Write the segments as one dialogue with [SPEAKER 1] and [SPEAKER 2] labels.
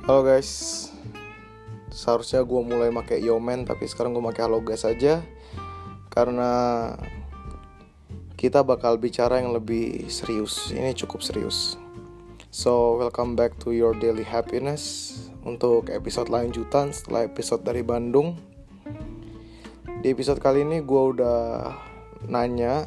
[SPEAKER 1] Halo guys, seharusnya gue mulai pakai Yomen, tapi sekarang gue pakai halo guys aja karena kita bakal bicara yang lebih serius. Ini cukup serius. So welcome back to your daily happiness untuk episode lanjutan setelah episode dari Bandung. Di episode kali ini gue udah nanya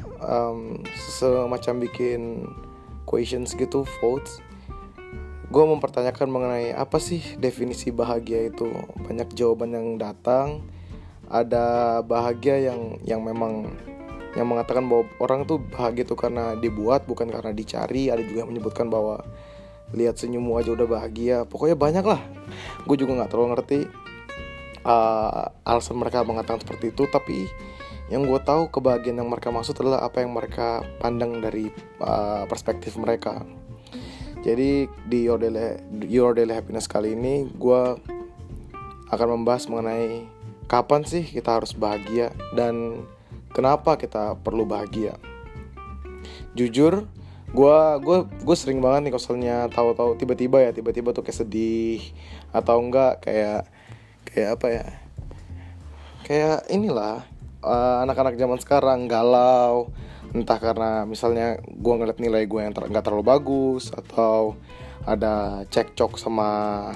[SPEAKER 1] semacam bikin questions gitu, votes. Gue mempertanyakan mengenai apa sih definisi bahagia itu. Banyak jawaban yang datang. Ada bahagia yang memang yang mengatakan bahwa orang tuh bahagia itu karena dibuat, bukan karena dicari. Ada juga yang menyebutkan bahwa lihat senyummu aja udah bahagia. Pokoknya banyak lah. Gue juga gak terlalu ngerti alasan mereka mengatakan seperti itu. Tapi yang gue tahu kebahagiaan yang mereka maksud adalah apa yang mereka pandang dari perspektif mereka. Jadi di Your Daily Happiness kali ini gue akan membahas mengenai kapan sih kita harus bahagia dan kenapa kita perlu bahagia. Jujur, gue sering banget nih koselnya tahu-tahu tiba-tiba tuh kayak sedih atau enggak kayak apa ya? Kayak inilah anak-anak zaman sekarang galau. Entah karena misalnya gue ngeliat nilai gue yang gak terlalu bagus, atau ada cekcok sama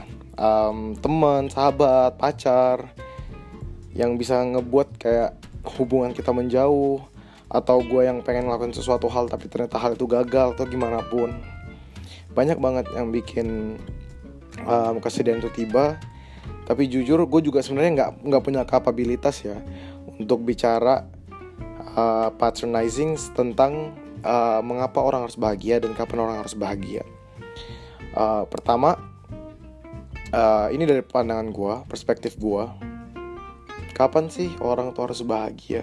[SPEAKER 1] teman, sahabat, pacar, yang bisa ngebuat kayak hubungan kita menjauh, atau gue yang pengen ngelakuin sesuatu hal tapi ternyata hal itu gagal atau gimana pun. Banyak banget yang bikin kesedihan itu tiba. Tapi jujur gue juga sebenarnya nggak punya kapabilitas ya untuk bicara patronizing tentang mengapa orang harus bahagia dan kapan orang harus bahagia. Pertama, ini dari pandangan gue, perspektif gue. Kapan sih orang tuh harus bahagia?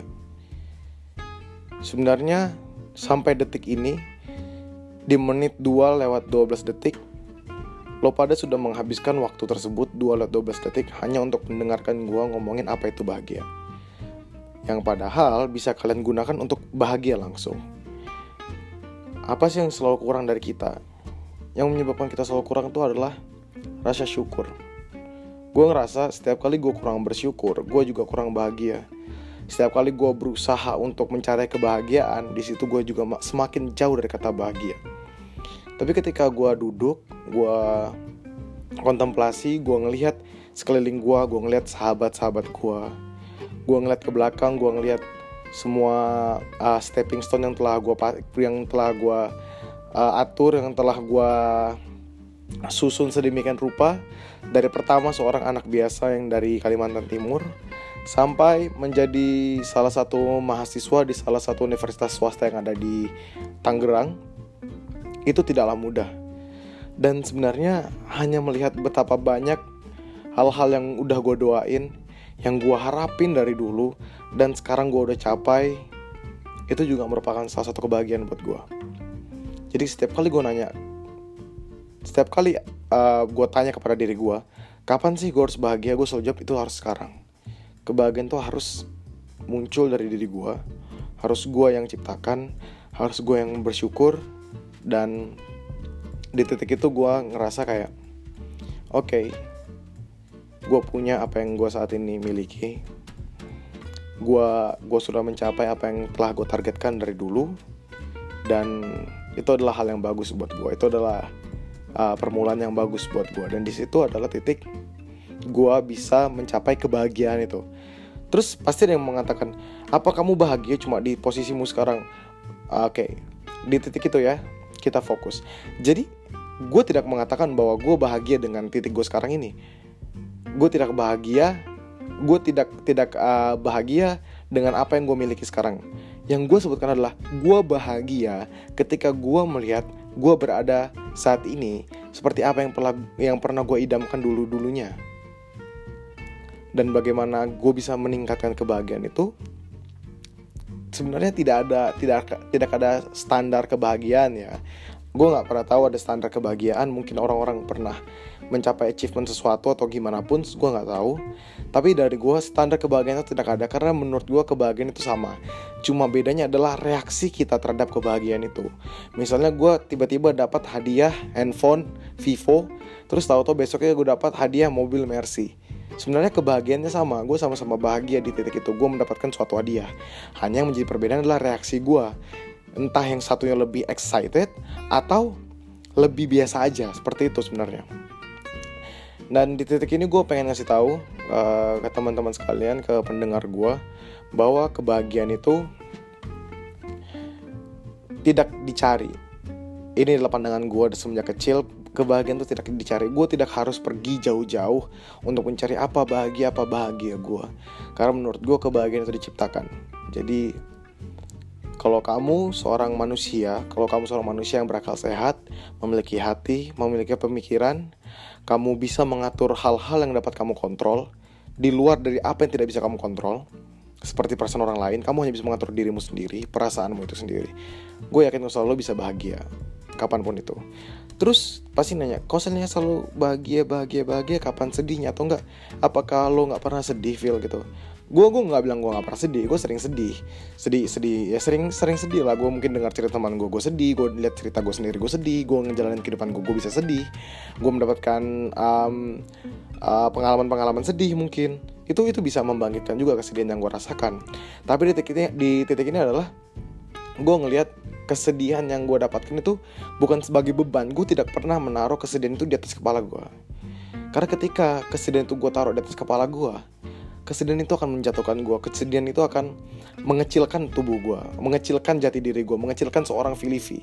[SPEAKER 1] Sebenarnya sampai detik ini, di menit 2:12 detik, lo pada sudah menghabiskan waktu tersebut 2:12 detik hanya untuk mendengarkan gue ngomongin apa itu bahagia. Yang padahal bisa kalian gunakan untuk bahagia langsung. Apa sih yang selalu kurang dari kita? Yang menyebabkan kita selalu kurang itu adalah rasa syukur. Gue ngerasa setiap kali gue kurang bersyukur, gue juga kurang bahagia. Setiap kali gue berusaha untuk mencari kebahagiaan, di situ gue juga semakin jauh dari kata bahagia. Tapi ketika gue duduk, gue kontemplasi, gue ngelihat sekeliling gue ngelihat sahabat-sahabat gue ngeliat ke belakang, gue ngeliat semua stepping stone yang telah gue atur, yang telah gue susun sedemikian rupa. Dari pertama seorang anak biasa yang dari Kalimantan Timur sampai menjadi salah satu mahasiswa di salah satu universitas swasta yang ada di Tangerang. Itu tidaklah mudah. Dan sebenarnya hanya melihat betapa banyak hal-hal yang udah gue doain, yang gue harapin dari dulu dan sekarang gue udah capai, itu juga merupakan salah satu kebahagiaan buat gue. Jadi setiap kali gue tanya kepada diri gue, kapan sih gue harus bahagia, gue selalu jawab itu harus sekarang. Kebahagiaan tuh harus muncul dari diri gue, harus gue yang ciptakan, harus gue yang bersyukur. Dan di titik itu gue ngerasa kayak oke, gue punya apa yang gue saat ini miliki. Gue sudah mencapai apa yang telah gue targetkan dari dulu. Dan itu adalah hal yang bagus buat gue. Itu adalah permulaan yang bagus buat gue. Dan di situ adalah titik gue bisa mencapai kebahagiaan itu. Terus pasti ada yang mengatakan, apa kamu bahagia cuma di posisimu sekarang? Oke, di titik itu ya kita fokus. Jadi gue tidak mengatakan bahwa gue bahagia dengan titik gue sekarang ini. Gue tidak bahagia dengan apa yang gue miliki sekarang. Yang gue sebutkan adalah gue bahagia ketika gue melihat gue berada saat ini seperti apa yang pernah gue idamkan dulunya. Dan bagaimana gue bisa meningkatkan kebahagiaan itu. Sebenarnya tidak ada standar kebahagiaan ya. Gue nggak pernah tahu ada standar kebahagiaan. Mungkin orang-orang pernah mencapai achievement sesuatu atau gimana pun, gue nggak tahu. Tapi dari gue, standar kebahagiaan itu tidak ada. Karena menurut gue kebahagiaan itu sama. Cuma bedanya adalah reaksi kita terhadap kebahagiaan itu. Misalnya gue tiba-tiba dapat hadiah handphone Vivo, terus tahu-tahu besoknya gue dapat hadiah mobil Mercy. Sebenarnya kebahagiaannya sama. Gue sama-sama bahagia di titik itu. Gue mendapatkan suatu hadiah. Hanya yang menjadi perbedaan adalah reaksi gue. Entah yang satunya lebih excited atau lebih biasa aja. Seperti itu sebenarnya. Dan di titik ini gue pengen ngasih tahu ke teman-teman sekalian, ke pendengar gue, bahwa kebahagiaan itu tidak dicari. Ini adalah pandangan gue semenjak kecil. Kebahagiaan itu tidak dicari. Gue tidak harus pergi jauh-jauh untuk mencari apa bahagia gue. Karena menurut gue kebahagiaan itu diciptakan. Jadi kalau kamu seorang manusia yang berakal sehat, memiliki hati, memiliki pemikiran, kamu bisa mengatur hal-hal yang dapat kamu kontrol di luar dari apa yang tidak bisa kamu kontrol. Seperti perasaan orang lain, kamu hanya bisa mengatur dirimu sendiri, perasaanmu itu sendiri. Gue yakin kau selalu bisa bahagia, kapanpun itu. Terus pasti nanya, kau selalu bahagia, kapan sedihnya atau enggak? Apakah lo gak pernah sedih, feel gitu? Gue gak bilang gue gak pernah sedih. Gue sering sedih. Ya sering sedih lah. Gue mungkin dengar cerita teman gue sedih. Gue lihat cerita gue sendiri, gue sedih. Gue ngejalanin kehidupan gue bisa sedih. Gue mendapatkan pengalaman-pengalaman sedih mungkin. Itu bisa membangkitkan juga kesedihan yang gue rasakan. Tapi di titik ini adalah gue ngelihat kesedihan yang gue dapatkan itu bukan sebagai beban. Gue tidak pernah menaruh kesedihan itu di atas kepala gue. Karena ketika kesedihan itu gue taruh di atas kepala gue, kesedihan itu akan menjatuhkan gue. Kesedihan itu akan mengecilkan tubuh gue, mengecilkan jati diri gue, mengecilkan seorang Filipi.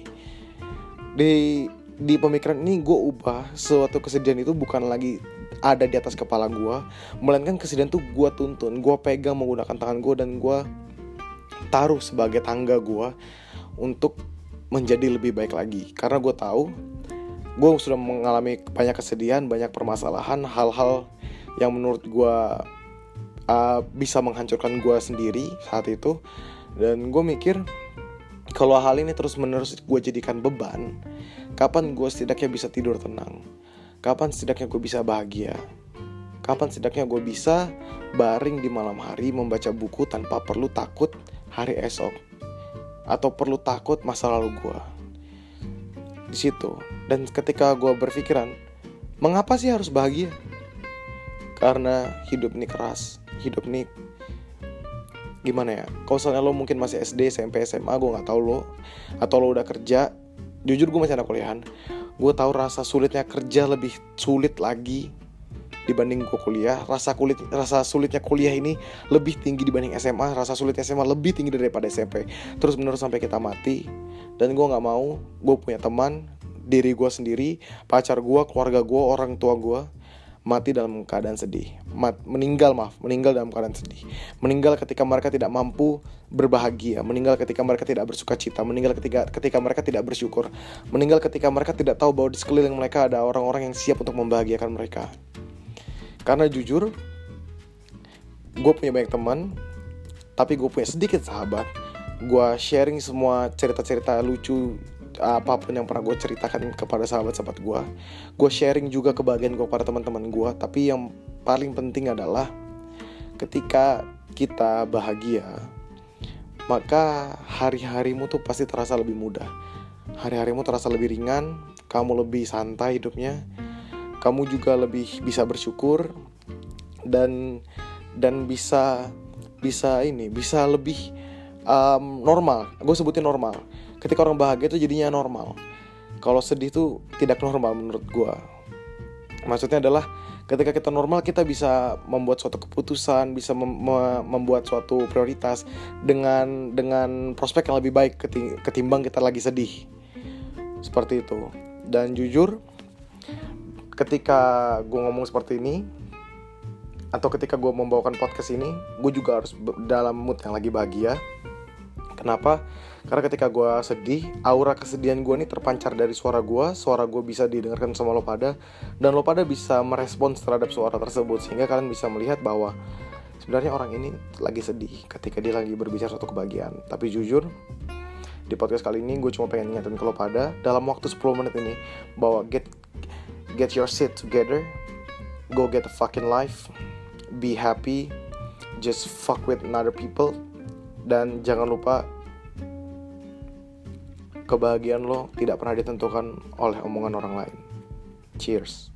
[SPEAKER 1] Di pemikiran ini gue ubah suatu kesedihan itu bukan lagi ada di atas kepala gue, melainkan kesedihan itu gue tuntun, gue pegang menggunakan tangan gue, dan gue taruh sebagai tangga gue untuk menjadi lebih baik lagi. Karena gue tahu gue sudah mengalami banyak kesedihan, banyak permasalahan, hal-hal yang menurut gue bisa menghancurkan gue sendiri saat itu. Dan gue mikir, kalau hal ini terus-menerus gue jadikan beban, kapan gue setidaknya bisa tidur tenang? Kapan setidaknya gue bisa bahagia? Kapan setidaknya gue bisa baring di malam hari membaca buku tanpa perlu takut hari esok, atau perlu takut masa lalu gue? Di situ. Dan ketika gue berpikiran, mengapa sih harus bahagia? Karena hidup ini keras. Hidup nih, gimana ya? Kalau misalnya lo mungkin masih SD, SMP, SMA, gue gak tahu lo, atau lo udah kerja. Jujur gue masih anak kuliahan. Gue tahu rasa sulitnya kerja lebih sulit lagi dibanding gue kuliah. Rasa sulitnya kuliah ini lebih tinggi dibanding SMA. Rasa sulitnya SMA lebih tinggi daripada SMP. Terus menerus sampai kita mati. Dan gue gak mau, gue punya teman, diri gue sendiri, pacar gue, keluarga gue, orang tua gue mati dalam keadaan sedih. Meninggal dalam keadaan sedih. Meninggal ketika mereka tidak mampu berbahagia. Meninggal ketika mereka tidak bersuka cita. Meninggal ketika mereka tidak bersyukur. Meninggal ketika mereka tidak tahu bahwa di sekeliling mereka ada orang-orang yang siap untuk membahagiakan mereka. Karena jujur, gue punya banyak teman, tapi gue punya sedikit sahabat. Gue sharing semua cerita-cerita lucu, apapun yang pernah gue ceritakan kepada sahabat-sahabat gue. Gue sharing juga kebahagiaan gue kepada teman-teman gue. Tapi yang paling penting adalah ketika kita bahagia, maka hari-harimu tuh pasti terasa lebih mudah. Hari-harimu terasa lebih ringan. Kamu lebih santai hidupnya. Kamu juga lebih bisa bersyukur. Dan bisa lebih normal. Gue sebutin normal. Ketika orang bahagia itu jadinya normal. Kalau sedih itu tidak normal menurut gue. Maksudnya adalah ketika kita normal, kita bisa membuat suatu keputusan, bisa membuat suatu prioritas dengan prospek yang lebih baik ketimbang kita lagi sedih. Seperti itu. Dan jujur, ketika gue ngomong seperti ini, atau ketika gue membawakan podcast ini, gue juga harus dalam mood yang lagi bahagia. Kenapa? Karena ketika gue sedih, aura kesedihan gue ini terpancar dari suara gue bisa didengarkan sama lo pada, dan lo pada bisa merespons terhadap suara tersebut, sehingga kalian bisa melihat bahwa sebenarnya orang ini lagi sedih ketika dia lagi berbicara suatu kebahagiaan. Tapi jujur, Di podcast kali ini gue cuma pengen ingatin ke lo pada dalam waktu 10 menit ini bahwa get your shit together, go get a fucking life, be happy, just fuck with other people, dan jangan lupa kebahagiaan lo tidak pernah ditentukan oleh omongan orang lain. Cheers.